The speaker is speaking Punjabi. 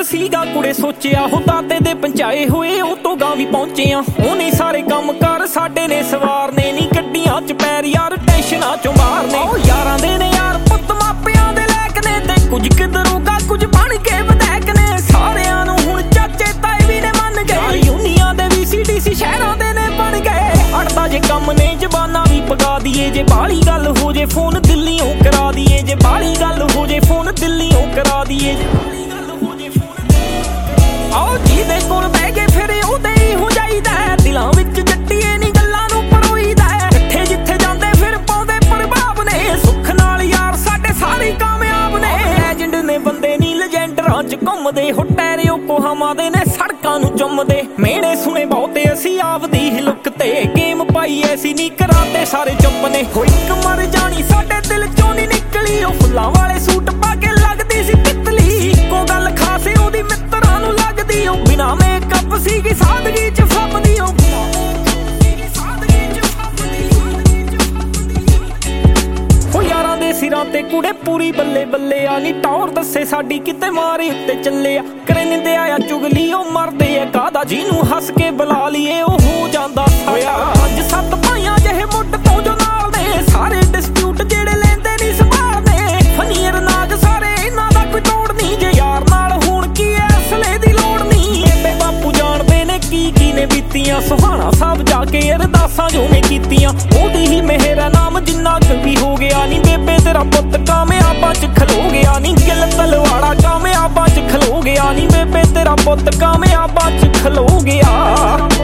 ਸੀਗਾ ਕੁੜੇ ਸੋਚਿਆ ਹੁੰਦਾ ਤੇ ਦੇ ਪੰਚਾਏ ਹੋਏ ਉਹ ਤੋਂ ਗਾਂ ਵੀ ਪਹੁੰਚੇ ਆ। ਉਹਨੇ ਸਾਰੇ ਕੰਮ ਕਰ ਸਾਡੇ ਨੇ ਸਵਾਰਨੇ ਨੀ ਗੱਡੀਆਂ ਚ ਪੈਰ ਯਾਰ ਟੈਨਸ਼ਨਾਂ ਚੋਂ ਮਾਰਨੇ। ਉਹ ਯਾਰਾਂ ਦੇ ਨੇ ਯਾਰ ਪੁੱਤ ਮਾਪਿਆਂ ਦੇ ਲੈਕ ਨੇ ਤੇ ਕੁਝ ਕਿਧਰੂਗਾ ਕੁਝ ਬਣ ਕੇ ਵਧੈਕ ਨੇ। ਸਾਰਿਆਂ ਨੂੰ ਹੁਣ ਚਾਚੇ ਤਾਏ ਵੀ ਨੇ ਮੰਨ ਗਏ ਯੂਨੀਆਂ ਦੇ ਵੀ CDC ਸ਼ਹਿਰਾਂ ਦੇ ਨੇ ਬਣ ਗਏ। ਅੜਦਾ ਜੇ ਕੰਮ ਨੇ ਜ਼ਬਾਨਾਂ ਵੀ ਪਗਾ ਦੀਏ ਜੇ ਬਾਹਲੀ ਗੱਲ ਹੋ ਜੇ ਫੋਨ ਦਿੱਲੀਓਂ ਕਰਾ ਦੀਏ। ਜੇ ਬਾਹਲੀ ਗੱਲ ਹੋ ਜੇ ਫੋਨ ਦਿੱਲੀਓਂ ਕਰਾ ਦੀਏ। ਆਓ ਜਿਹਦੇ ਕੋਲ ਬਹਿ ਗਏ ਫਿਰ ਉਹਦੇ ਹੀ ਹੋ ਜਾਈਦਾ। ਦਿਲਾਂ ਵਿੱਚ ਜੱਟੀਏ ਨੀ ਗੱਲਾਂ ਨੂੰ ਪਰੋਈਦਾ। ਇਕੱਠੇ ਜਿੱਥੇ ਜਾਂਦੇ ਫਿਰ ਪਾਉਂਦੇ ਪ੍ਰਭਾਵ ਨੇ। ਸੁੱਖ ਨਾਲ ਯਾਰ ਸਾਡੇ ਸਾਰੇ ਕਾਮਯਾਬ ਨੇ। ਲੈਜੈਂਡ ਨੇ ਬੰਦੇ ਨੀ ਲੈਜੈਂਡਰਾਂ ਚ ਘੁੰਮਦੇ ਹੋ ਟੈਰੇ ਓਕਲਾਹੋਮਾ ਦੇ ਨੇ ਸੜਕਾਂ ਨੂੰ ਚੁੰਮਦੇ। ਮੇਣੇ ਸੁਣੇ ਬਹੁਤੇ ਅਸੀਂ ਆਪਦੀ ਹੀ ਲੁੱਕ ਤੇ ਗੇਮ ਪਾਈ ਐਸੀ ਨੀ ਕਰਾਤੇ ਸਾਰੇ ਚੁੱਪ ਨੇ। ਹੋ ਇੱਕ ਮਰ ਜਾਣੀ ਸਾਡੇ ਦਿਲ ਚੋਂ ਨੀ ਨਿਕਲੀ। ਉਹ ਫੁੱਲਾਂ ਵਾਲੇ ਸੂਟ ਪਾ ਕੇ ਲੱਗਦੀ ਸੀ ਤਿੱਤਲੀ। ਇੱਕੋ ਗੱਲ ਖਾਸੇ ਉਹਦੀ ਮਿੱਤਰਾਂ ਨੂੰ ਲੱਗਦੀ। ਉਹ ਬਿਨਾਂ ਮੇਕਅਪ ਸੀਗੀ ਸਾਦਗੀ ਚ ਫੱਬਦੀ। ਉਹ ਯਾਰਾਂ ਦੇ ਸਿਰਾਂ ਤੇ ਕੁੜੇ ਪੂਰੀ ਬੱਲੇ ਬੱਲੇ ਆ ਨੀ ਟੌਰ ਦੱਸੇ ਸਾਡੀ ਕਿਤੇ ਮਾਰੇ ਉੱਤੇ ਚੱਲੇ ਆ। ਕਰੇ ਨਿੰਦੇ ਆਇਆ ਚੁਗਲੀ ਉਹ ਮਰਦੇ ਆ ਕਾਦਾ ਜਿਹਨੂੰ ਹੱਸ ਕੇ ਬੁਲਾ ਲਈਏ ਉਹ ਹੋ ਜਾਂਦਾ ਹੋਇਆ। ਅੱਜ 7 ਭਾਈਆਂ ਜਿਹੇ ਮੁੱਢ ਤੋਂ ਜੋ ਨਾਲ ਨੇ ਸਾਰੇ ਡਿਸਪਿਊਟ ਜਿਹੜੇ ਲੈਂਦੇ ਨੀ ਸੰਭਾਲਦੇ। ਫਨੀਅਰ ਨਾਗ ਸਾਰੇ ਇਹਨਾਂ ਦਾ ਕੋਈ ਤੋੜ ਨਹੀਂ। ਜੇ ਯਾਰ ਨਾਲ ਹੁਣ ਕੀ ਅਸਲੇ ਦੀ ਲੋੜ ਨਹੀਂ। ਬੇਬੇ ਬਾਪੂ ਜਾਣਦੇ ਨੇ ਕੀ ਨੇ ਬੀਤੀਆਂ। ਸੁਹਾਣਾ ਸਾਹਿਬ ਜਾ ਕੇ ਅਰਦਾਸਾਂ ਜੋ ਨੇ ਕੀਤੀਆਂ। ਉਹਦੀ ਹੀ ਮਿਹਰ ਨਾਮ ਜਿੰਨਾ ਕੁ ਵੀ ਹੋ ਗਿਆ ਨੀ। ਬੇਬੇ ਤੇਰਾ ਪੁੱਤ ਕਾਮਯਾਬਾਂ ਚ ਖਲੋ ਗਿਆ ਨੀ। ਗਿੱਲ ਤਲਵਾੜਾ ਕਾਮਯਾਬਾਂ ਚ ਖਲੋ ਗਿਆ ਨੀ। ਬੇਬੇ ਤੇਰਾ ਪੁੱਤ ਕਾਮਯਾਬਾਂ ਚ ਖਲੋ ਗਿਆ।